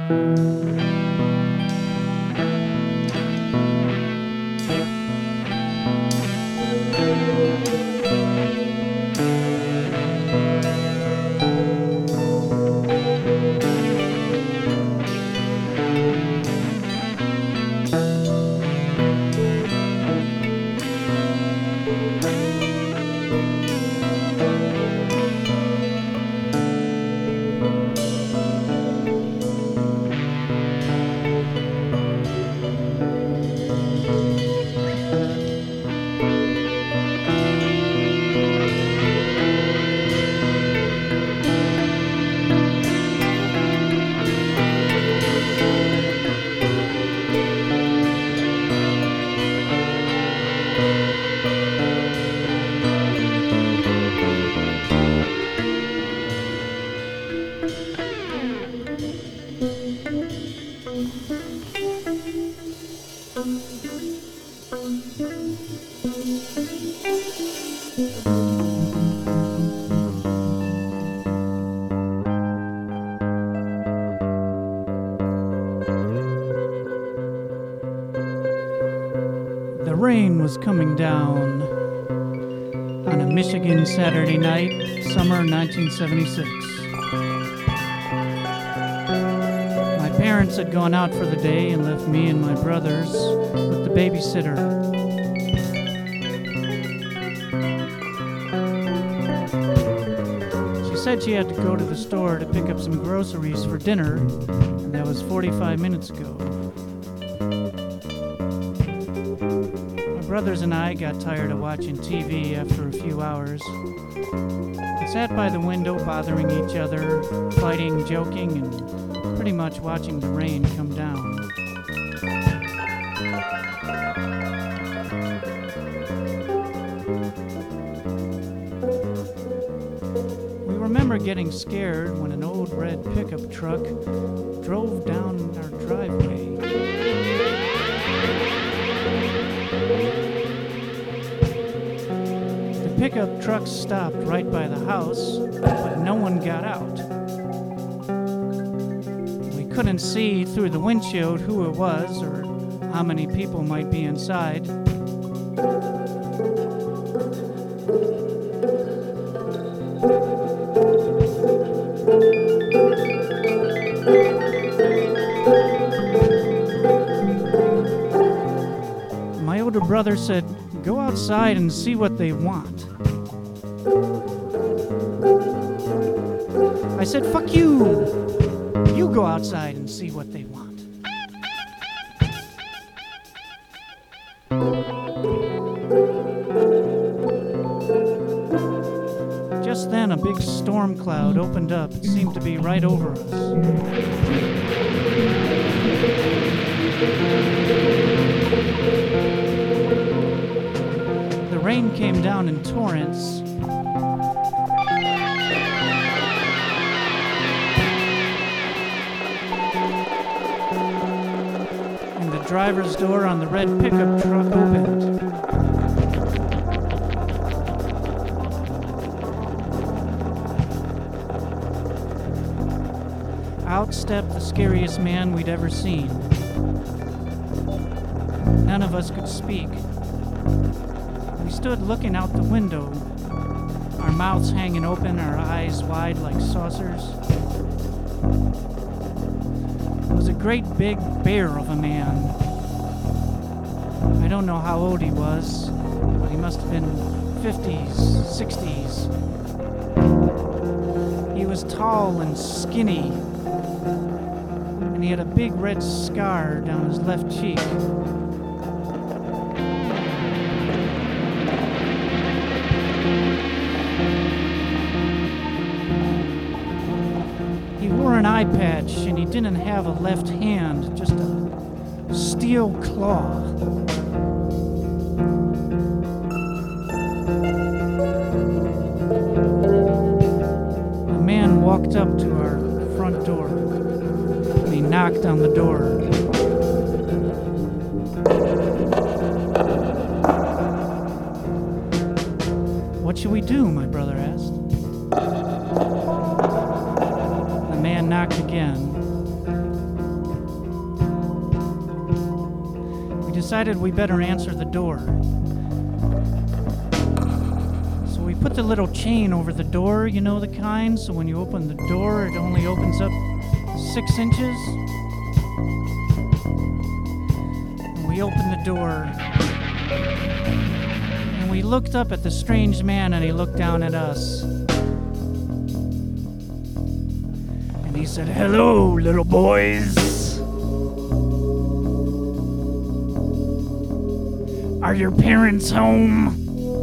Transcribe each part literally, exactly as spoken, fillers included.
The rain was coming down on a Michigan Saturday night, summer nineteen seventy-six. My parents had gone out for the day and left me and my brothers with the babysitter. She said she had to go to the store to pick up some groceries for dinner, and that was forty-five minutes ago. My brothers and I got tired of watching T V after a few hours. We sat by the window bothering each other, fighting, joking, and pretty much watching the rain come down. We remember getting scared when an old red pickup truck drove down our driveway. The pickup truck stopped right by the house, but no one got out. We couldn't see through the windshield who it was or how many people might be inside. My older brother said, "Go outside and see what they want." I said, "Fuck you! You go outside and see what they want." Just then, a big storm cloud opened up. It seemed to be right over us. The rain came down in torrents. And the driver's door on the red pickup truck opened. Out stepped the scariest man we'd ever seen. None of us could speak. We stood looking out the window, our mouths hanging open, our eyes wide like saucers. It was a great big bear of a man. I don't know how old he was, but he must have been fifties, sixties. He was tall and skinny, and he had a big red scar down his left cheek. He wore an eye patch, and he didn't have a left hand, just a steel claw. The man walked up to our front door, and he knocked on the door. "What should we do?" my brother asked. The man knocked again. decided we better answer the door. So we put the little chain over the door, you know the kind, so when you open the door, it only opens up six inches. And we opened the door, and we looked up at the strange man, and he looked down at us. And he said, "Hello, little boys. Are your parents home?"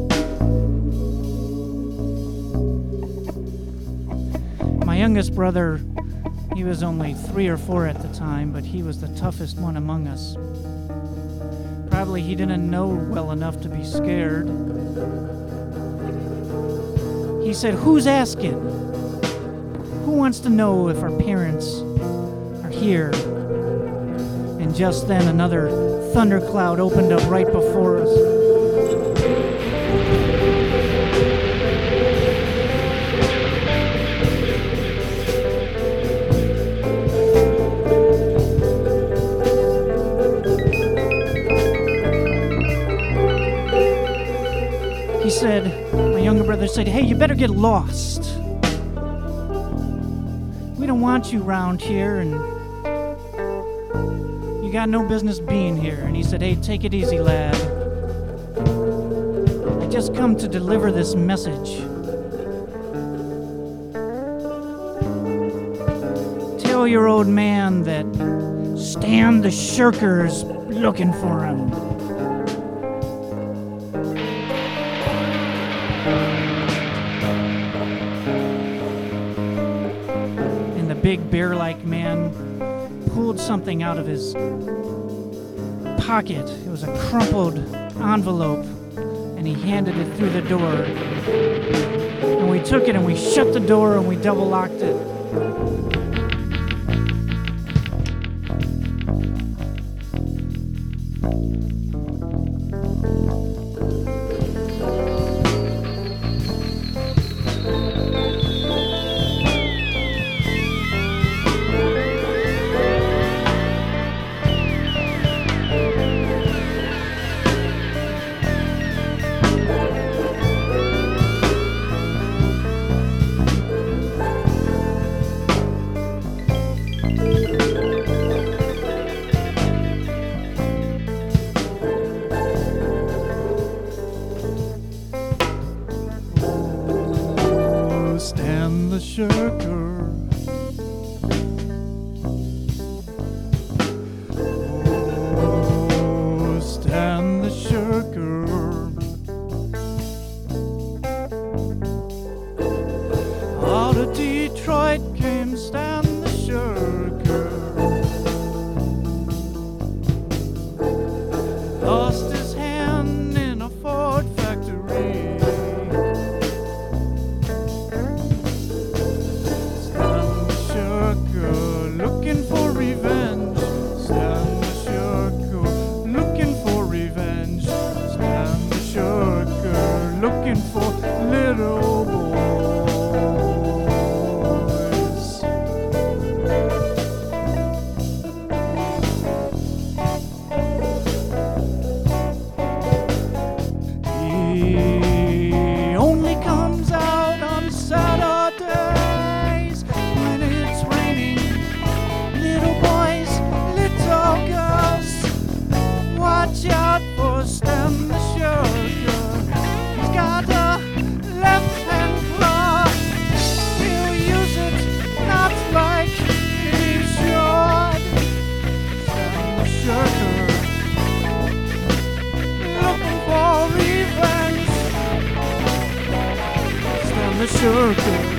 My youngest brother, he was only three or four at the time, but he was the toughest one among us. Probably he didn't know well enough to be scared. He said, "Who's asking? Who wants to know if our parents are here?" And just then another thundercloud opened up right before us. He said, my younger brother said, "Hey, you better get lost. We don't want you around here, and you got no business being here." And he said, "Hey, take it easy, lad. I just come to deliver this message. Tell your old man that Stan the Shirker's looking for him." And the big bear-like man pulled something out of his pocket. It was a crumpled envelope, and he handed it through the door. And we took it and we shut the door and we double locked it. Stan the Shirker. Oh, Stan the Shirker. Out of Detroit came Stan the Shirker. Lost his hand in a Ford factory. Looking for revenge, Stan the Shirker. Looking for revenge, Stan the Shirker. Looking for little boys. He only comes out on Saturdays when it's raining. Little boys, little girls, watch out for Stan the Shirker. He's got a left-hand claw. He'll use it not like he should. Stan the Shirker, looking for revenge. Stan the Shirker.